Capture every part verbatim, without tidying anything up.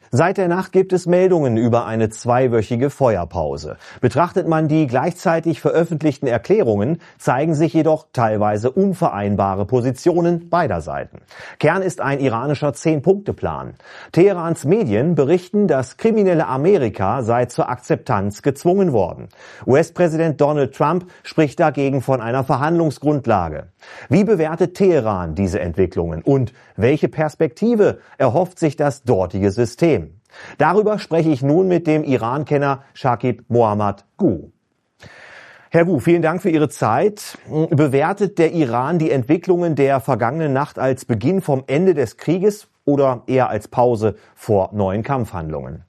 Seit der Nacht gibt es Meldungen über eine zweiwöchige Feuerpause. Betrachtet man die gleichzeitig veröffentlichten Erklärungen, zeigen sich jedoch teilweise unvereinbare Positionen beider Seiten. Kern ist ein iranischer Zehn-Punkte-Plan. Teherans Medien berichten, das kriminelle Amerika sei zur Akzeptanz gezwungen worden. U S-Präsident Donald Trump spricht dagegen von einer Verhandlungsgrundlage. Wie bewertet Teheran diese Entwicklungen und welche Perspektive erhofft sich das dortige System? Darüber spreche ich nun mit dem Iran-Kenner Shakib Mohammad Gu. Herr Gu, vielen Dank für Ihre Zeit. Bewertet der Iran die Entwicklungen der vergangenen Nacht als Beginn vom Ende des Krieges oder eher als Pause vor neuen Kampfhandlungen?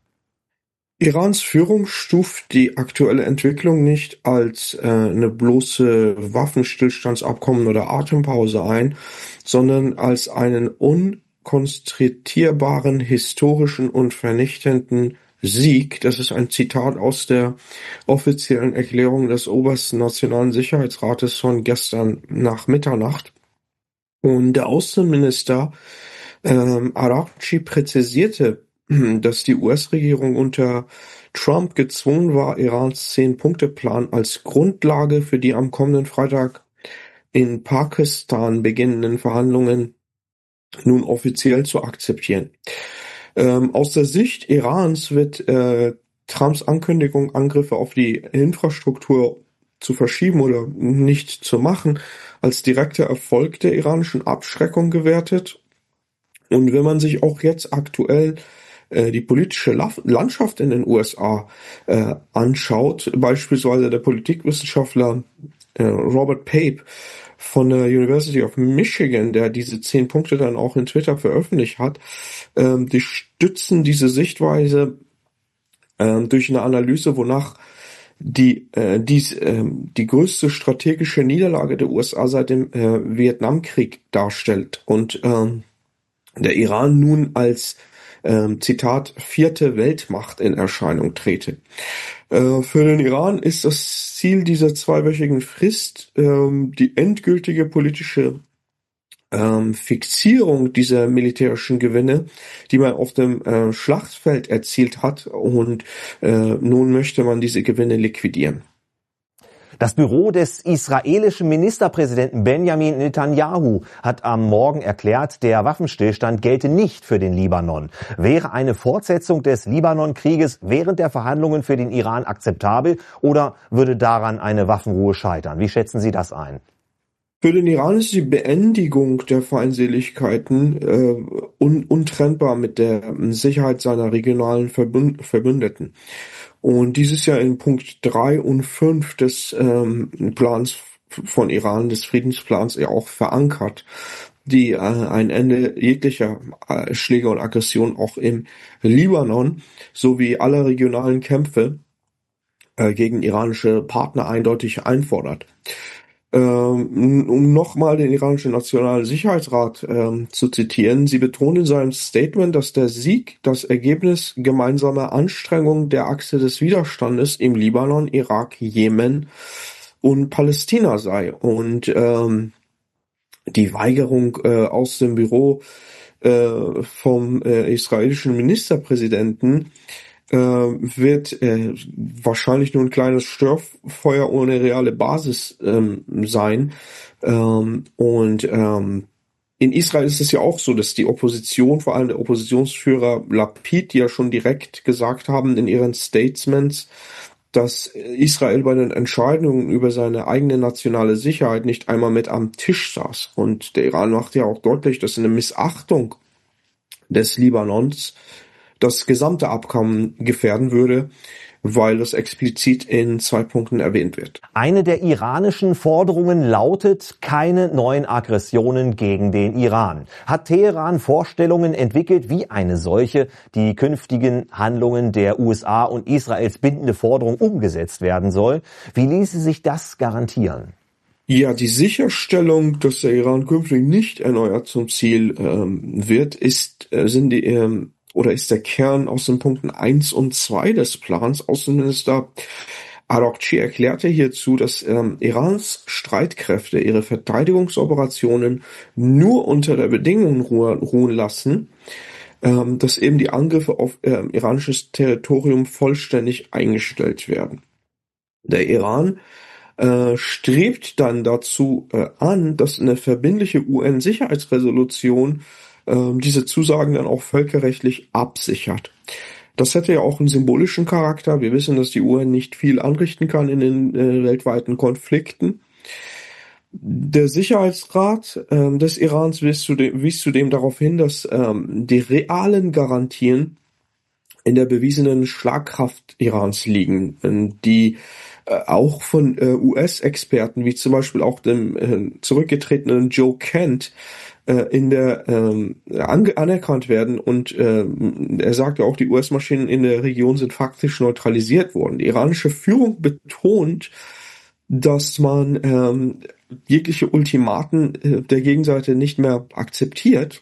Irans Führung stuft die aktuelle Entwicklung nicht als äh, eine bloße Waffenstillstandsabkommen oder Atempause ein, sondern als einen un konstatierbaren, historischen und vernichtenden Sieg. Das ist ein Zitat aus der offiziellen Erklärung des obersten Nationalen Sicherheitsrates von gestern nach Mitternacht. Und der Außenminister ähm, Araghchi präzisierte, dass die U S-Regierung unter Trump gezwungen war, Irans Zehn-Punkte-Plan als Grundlage für die am kommenden Freitag in Pakistan beginnenden Verhandlungen nun offiziell zu akzeptieren. Ähm, aus der Sicht Irans wird äh, Trumps Ankündigung, Angriffe auf die Infrastruktur zu verschieben oder nicht zu machen, als direkter Erfolg der iranischen Abschreckung gewertet. Und wenn man sich auch jetzt aktuell äh, die politische La- Landschaft in den U S A äh, anschaut, beispielsweise der Politikwissenschaftler äh, Robert Pape von der University of Michigan, der diese zehn Punkte dann auch in Twitter veröffentlicht hat, ähm, die stützen diese Sichtweise ähm, durch eine Analyse, wonach die äh, dies ähm, die größte strategische Niederlage der U S A seit dem äh, Vietnamkrieg darstellt und ähm, der Iran nun als ähm, Zitat vierte Weltmacht in Erscheinung trete. Äh, für den Iran ist das Ziel dieser zweiwöchigen Frist ähm, die endgültige politische ähm, Fixierung dieser militärischen Gewinne, die man auf dem äh, Schlachtfeld erzielt hat, und äh, nun möchte man diese Gewinne liquidieren. Das Büro des israelischen Ministerpräsidenten Benjamin Netanyahu hat am Morgen erklärt, der Waffenstillstand gelte nicht für den Libanon. Wäre eine Fortsetzung des Libanon-Krieges während der Verhandlungen für den Iran akzeptabel oder würde daran eine Waffenruhe scheitern? Wie schätzen Sie das ein? Für den Iran ist die Beendigung der Feindseligkeiten äh, un- untrennbar mit der Sicherheit seiner regionalen Verbünd- Verbündeten. Und dies ist ja in Punkt drei und fünf des ähm, Plans von Iran, des Friedensplans, ja auch verankert, die äh, ein Ende jeglicher äh, Schläge und Aggression auch im Libanon sowie aller regionalen Kämpfe äh, gegen iranische Partner eindeutig einfordert. Ähm, um nochmal den iranischen Nationalen Sicherheitsrat ähm, zu zitieren, sie betont in seinem Statement, dass der Sieg das Ergebnis gemeinsamer Anstrengungen der Achse des Widerstandes im Libanon, Irak, Jemen und Palästina sei. Und ähm, die Weigerung äh, aus dem Büro äh, vom äh, israelischen Ministerpräsidenten äh, wird äh, wahrscheinlich nur ein kleines Störfeuer ohne reale Basis ähm, sein. Ähm, und ähm, in Israel ist es ja auch so, dass die Opposition, vor allem der Oppositionsführer Lapid, die ja schon direkt gesagt haben in ihren Statements, dass Israel bei den Entscheidungen über seine eigene nationale Sicherheit nicht einmal mit am Tisch saß. Und der Iran macht ja auch deutlich, dass eine Missachtung des Libanons das gesamte Abkommen gefährden würde, weil das explizit in zwei Punkten erwähnt wird. Eine der iranischen Forderungen lautet, keine neuen Aggressionen gegen den Iran. Hat Teheran Vorstellungen entwickelt, wie eine solche, die künftigen Handlungen der U S A und Israels bindende Forderung umgesetzt werden soll? Wie ließe sich das garantieren? Ja, die Sicherstellung, dass der Iran künftig nicht erneuert zum Ziel ähm, wird, ist, äh, sind die, ähm, oder ist der Kern aus den Punkten eins und zwei des Plans. Außenminister Araghchi erklärte hierzu, dass ähm, Irans Streitkräfte ihre Verteidigungsoperationen nur unter der Bedingung ruhen lassen, ähm, dass eben die Angriffe auf äh, iranisches Territorium vollständig eingestellt werden. Der Iran äh, strebt dann dazu äh, an, dass eine verbindliche U N-Sicherheitsresolution äh, diese Zusagen dann auch völkerrechtlich absichert. Das hätte ja auch einen symbolischen Charakter. Wir wissen, dass die U N nicht viel anrichten kann in den äh, weltweiten Konflikten. Der Sicherheitsrat ähm, des Irans wies zudem, wies zudem darauf hin, dass ähm, die realen Garantien in der bewiesenen Schlagkraft Irans liegen, die äh, auch von äh, U S-Experten, wie zum Beispiel auch dem äh, zurückgetretenen Joe Kent, äh, in der ähm, an, anerkannt werden. Und äh, er sagt ja auch, die U S-Maschinen in der Region sind faktisch neutralisiert worden. Die iranische Führung betont, dass man ähm, jegliche Ultimaten äh, der Gegenseite nicht mehr akzeptiert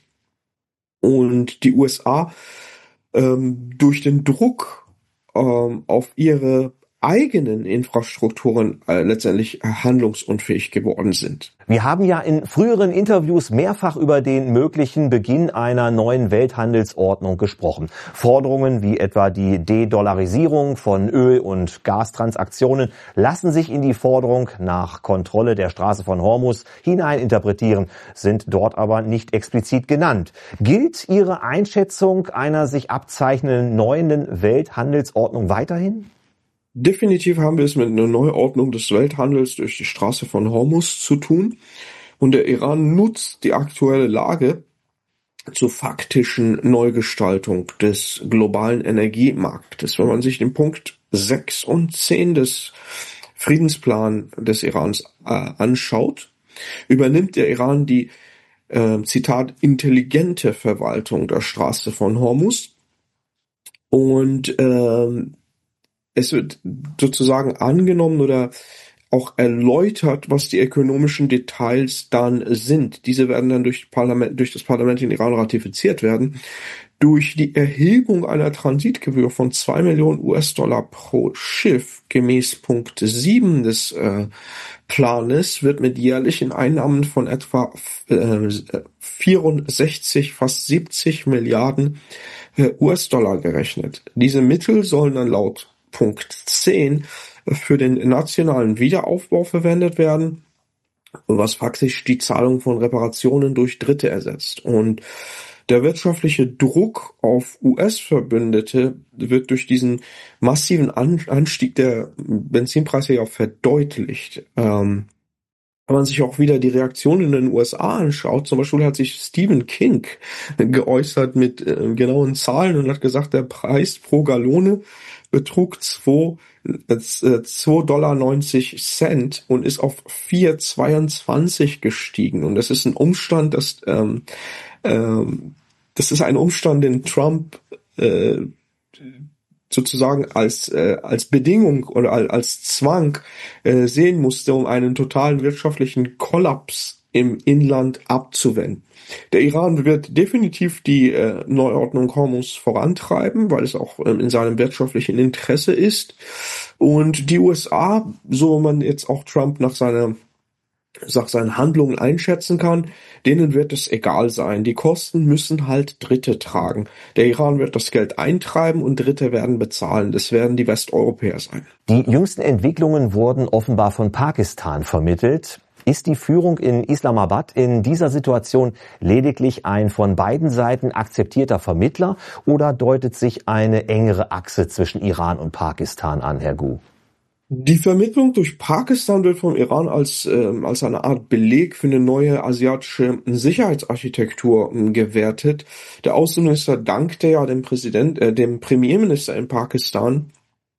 und die U S A ähm, durch den Druck ähm, auf ihre eigenen Infrastrukturen äh, letztendlich handlungsunfähig geworden sind. Wir haben ja in früheren Interviews mehrfach über den möglichen Beginn einer neuen Welthandelsordnung gesprochen. Forderungen wie etwa die De-Dollarisierung von Öl- und Gastransaktionen lassen sich in die Forderung nach Kontrolle der Straße von Hormuz hineininterpretieren, sind dort aber nicht explizit genannt. Gilt Ihre Einschätzung einer sich abzeichnenden neuen Welthandelsordnung weiterhin? Definitiv haben wir es mit einer Neuordnung des Welthandels durch die Straße von Hormuz zu tun. Und der Iran nutzt die aktuelle Lage zur faktischen Neugestaltung des globalen Energiemarktes. Wenn man sich den Punkt sechs und zehn des Friedensplan des Irans äh, anschaut, übernimmt der Iran die, äh, Zitat, intelligente Verwaltung der Straße von Hormuz. Und ähm, es wird sozusagen angenommen oder auch erläutert, was die ökonomischen Details dann sind. Diese werden dann durch, Parlament, durch das Parlament in Iran ratifiziert werden. Durch die Erhebung einer Transitgebühr von zwei Millionen U S-Dollar pro Schiff gemäß Punkt sieben des äh, Planes wird mit jährlichen Einnahmen von etwa äh, vierundsechzig, fast siebzig Milliarden äh, U S-Dollar gerechnet. Diese Mittel sollen dann laut Punkt zehn für den nationalen Wiederaufbau verwendet werden, was faktisch die Zahlung von Reparationen durch Dritte ersetzt. Und der wirtschaftliche Druck auf U S-Verbündete wird durch diesen massiven Anstieg der Benzinpreise ja auch verdeutlicht. Ähm, wenn man sich auch wieder die Reaktion in den U S A anschaut, zum Beispiel hat sich Stephen King geäußert mit äh, genauen Zahlen und hat gesagt, der Preis pro Gallone betrug zwei Dollar neunzig und ist auf vier Komma zweiundzwanzig gestiegen. Und das ist ein Umstand, das, ähm, ähm, das ist ein Umstand, den Trump äh, sozusagen als äh, als Bedingung oder als Zwang äh, sehen musste, um einen totalen wirtschaftlichen Kollaps im Inland abzuwenden. Der Iran wird definitiv die äh, Neuordnung Hormuz vorantreiben, weil es auch ähm, in seinem wirtschaftlichen Interesse ist. Und die U S A, so man jetzt auch Trump nach seiner nach seinen Handlungen einschätzen kann, denen wird es egal sein. Die Kosten müssen halt Dritte tragen. Der Iran wird das Geld eintreiben und Dritte werden bezahlen. Das werden die Westeuropäer sein. Die jüngsten Entwicklungen wurden offenbar von Pakistan vermittelt. Ist die Führung in Islamabad in dieser Situation lediglich ein von beiden Seiten akzeptierter Vermittler oder deutet sich eine engere Achse zwischen Iran und Pakistan an, Herr Gu? Die Vermittlung durch Pakistan wird vom Iran als ähm, als eine Art Beleg für eine neue asiatische Sicherheitsarchitektur ähm, gewertet. Der Außenminister dankte ja dem Präsident, äh, dem Premierminister in Pakistan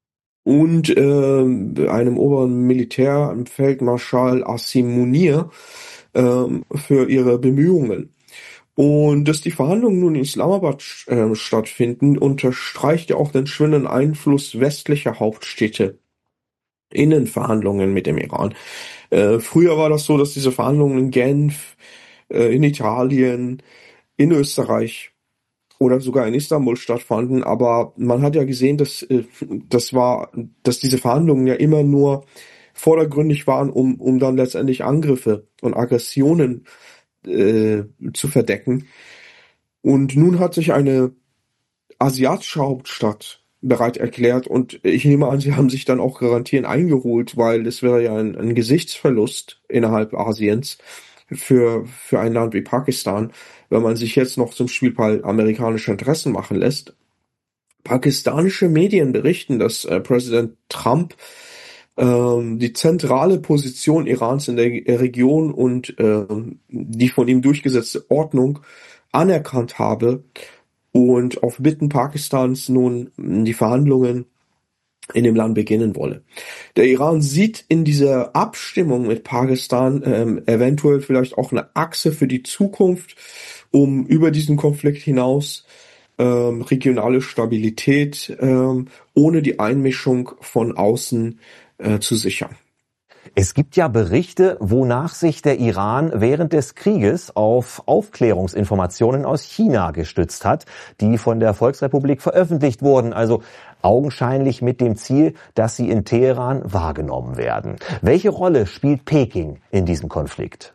und äh, einem oberen Militär, Feldmarschall Asim Munir, äh, für ihre Bemühungen. Und dass die Verhandlungen nun in Islamabad äh, stattfinden, unterstreicht ja auch den schwindenden Einfluss westlicher Hauptstädte in den Verhandlungen mit dem Iran. Äh, früher war das so, dass diese Verhandlungen in Genf, äh, in Italien, in Österreich oder sogar in Istanbul stattfanden, aber man hat ja gesehen, dass äh, das war, dass diese Verhandlungen ja immer nur vordergründig waren, um um dann letztendlich Angriffe und Aggressionen äh, zu verdecken. Und nun hat sich eine asiatische Hauptstadt bereit erklärt und ich nehme an, sie haben sich dann auch garantiert eingeholt, weil es wäre ja ein, ein Gesichtsverlust innerhalb Asiens für, für ein Land wie Pakistan, wenn man sich jetzt noch zum Spielball amerikanischer Interessen machen lässt. Pakistanische Medien berichten, dass äh, Präsident Trump ähm, die zentrale Position Irans in der Region und äh, die von ihm durchgesetzte Ordnung anerkannt habe und auf Bitten Pakistans nun die Verhandlungen in dem Land beginnen wolle. Der Iran sieht in dieser Abstimmung mit Pakistan ähm, eventuell vielleicht auch eine Achse für die Zukunft, um über diesen Konflikt hinaus ähm, regionale Stabilität ähm, ohne die Einmischung von außen äh, zu sichern. Es gibt ja Berichte, wonach sich der Iran während des Krieges auf Aufklärungsinformationen aus China gestützt hat, die von der Volksrepublik veröffentlicht wurden, also augenscheinlich mit dem Ziel, dass sie in Teheran wahrgenommen werden. Welche Rolle spielt Peking in diesem Konflikt?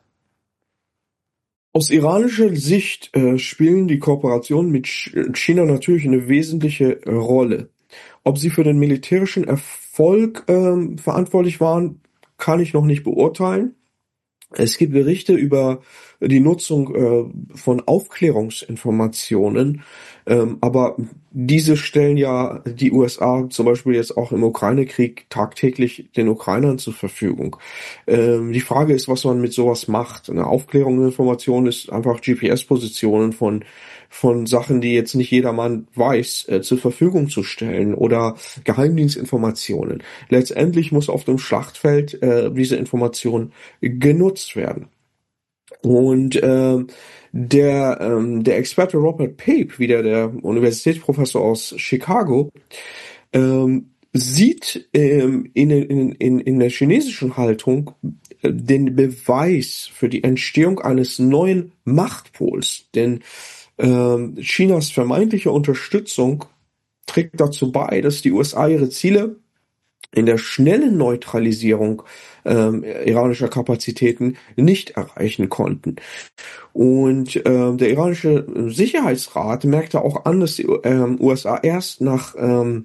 Aus iranischer Sicht äh, spielen die Kooperationen mit China natürlich eine wesentliche Rolle. Ob sie für den militärischen Erfolg äh, verantwortlich waren, kann ich noch nicht beurteilen. Es gibt Berichte über die Nutzung äh, von Aufklärungsinformationen, ähm, aber diese stellen ja die U S A zum Beispiel jetzt auch im Ukraine-Krieg tagtäglich den Ukrainern zur Verfügung. Ähm, die Frage ist, was man mit sowas macht. Eine Aufklärungsinformation ist einfach G P S-Positionen von von Sachen, die jetzt nicht jedermann weiß, äh, zur Verfügung zu stellen oder Geheimdienstinformationen. Letztendlich muss auf dem Schlachtfeld äh, diese Information genutzt werden. Und äh, der ähm, der Experte Robert Pape, wieder der Universitätsprofessor aus Chicago, ähm, sieht ähm, in, in, in, in der chinesischen Haltung äh, den Beweis für die Entstehung eines neuen Machtpols. Denn ähm, Chinas vermeintliche Unterstützung trägt dazu bei, dass die U S A ihre Ziele in der schnellen Neutralisierung ähm, iranischer Kapazitäten nicht erreichen konnten. Und ähm, der iranische Sicherheitsrat merkte auch an, dass die ähm, U S A erst nach ähm,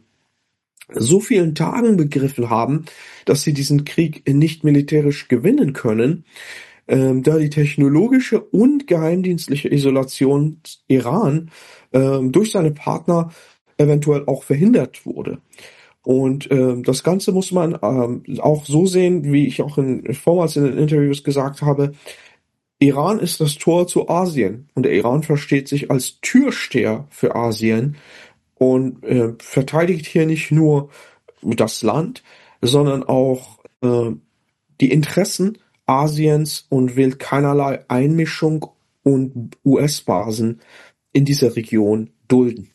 so vielen Tagen begriffen haben, dass sie diesen Krieg nicht militärisch gewinnen können, ähm, da die technologische und geheimdienstliche Isolation Iran ähm, durch seine Partner eventuell auch verhindert wurde. Und ähm, das Ganze muss man ähm, auch so sehen, wie ich auch in, vormals in den Interviews gesagt habe, Iran ist das Tor zu Asien und der Iran versteht sich als Türsteher für Asien und äh, verteidigt hier nicht nur das Land, sondern auch äh, die Interessen Asiens und will keinerlei Einmischung und U S-Basen in dieser Region dulden.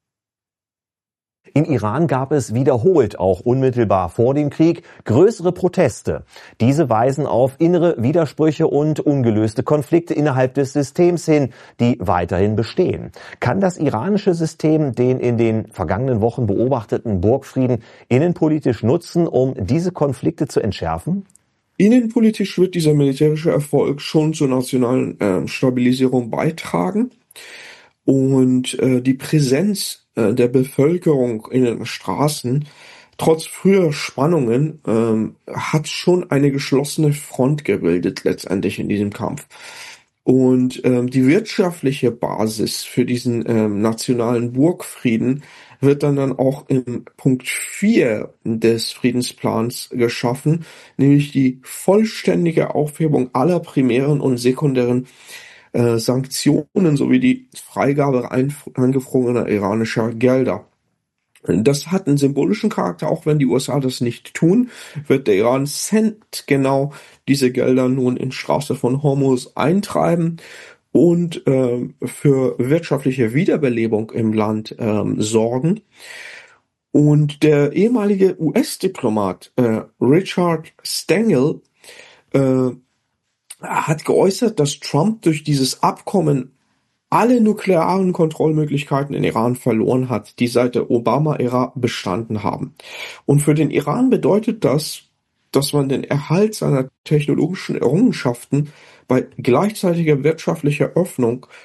Im Iran gab es wiederholt, auch unmittelbar vor dem Krieg, größere Proteste. Diese weisen auf innere Widersprüche und ungelöste Konflikte innerhalb des Systems hin, die weiterhin bestehen. Kann das iranische System den in den vergangenen Wochen beobachteten Burgfrieden innenpolitisch nutzen, um diese Konflikte zu entschärfen? Innenpolitisch wird dieser militärische Erfolg schon zur nationalen äh, Stabilisierung beitragen. Und äh, die Präsenz äh, der Bevölkerung in den Straßen, trotz früher Spannungen, ähm, hat schon eine geschlossene Front gebildet letztendlich in diesem Kampf. Und ähm, die wirtschaftliche Basis für diesen ähm, nationalen Burgfrieden wird dann dann auch im Punkt vier des Friedensplans geschaffen, nämlich die vollständige Aufhebung aller primären und sekundären Äh, Sanktionen sowie die Freigabe eingefrorener iranischer Gelder. Das hat einen symbolischen Charakter, auch wenn die U S A das nicht tun, wird der Iran centgenau diese Gelder nun in Straße von Hormuz eintreiben und äh, für wirtschaftliche Wiederbelebung im Land äh, sorgen. Und der ehemalige U S-Diplomat äh, Richard Stengel äh, hat geäußert, dass Trump durch dieses Abkommen alle nuklearen Kontrollmöglichkeiten in Iran verloren hat, die seit der Obama-Ära bestanden haben. Und für den Iran bedeutet das, dass man den Erhalt seiner technologischen Errungenschaften bei gleichzeitiger wirtschaftlicher Öffnung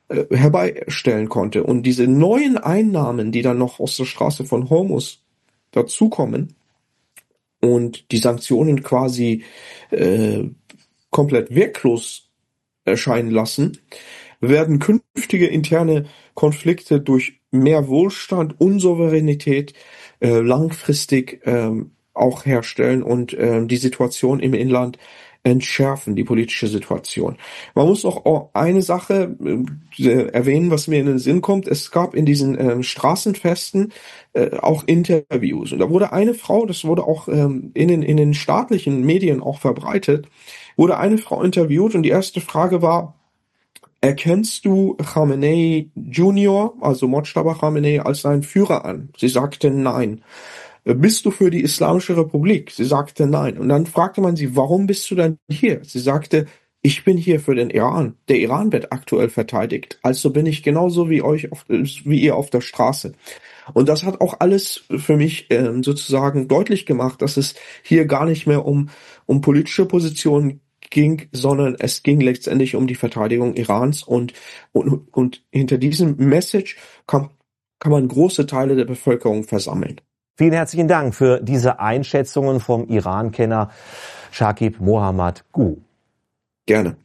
äh, herbeistellen konnte. Und diese neuen Einnahmen, die dann noch aus der Straße von Hormuz dazukommen und die Sanktionen quasi äh, komplett wirklos erscheinen lassen, werden künftige interne Konflikte durch mehr Wohlstand und Souveränität äh, langfristig ähm, auch herstellen und äh, die Situation im Inland entschärfen, die politische Situation. Man muss auch eine Sache äh, erwähnen, was mir in den Sinn kommt. Es gab in diesen äh, Straßenfesten äh, auch Interviews. Und da wurde eine Frau, das wurde auch ähm, in, den, in den staatlichen Medien auch verbreitet, wurde eine Frau interviewt und die erste Frage war: Erkennst du Khamenei Junior, also Mojtaba Khamenei, als seinen Führer an? Sie sagte nein. Bist du für die Islamische Republik? Sie sagte nein. Und dann fragte man sie, warum bist du denn hier? Sie sagte, ich bin hier für den Iran. Der Iran wird aktuell verteidigt. Also bin ich genauso wie euch, auf, wie ihr auf der Straße. Und das hat auch alles für mich äh, sozusagen deutlich gemacht, dass es hier gar nicht mehr um, um politische Positionen ging, sondern es ging letztendlich um die Verteidigung Irans und, und, und hinter diesem Message kann, kann man große Teile der Bevölkerung versammeln. Vielen herzlichen Dank für diese Einschätzungen vom Iran-Kenner Shakib Mohammad Guh. Gerne.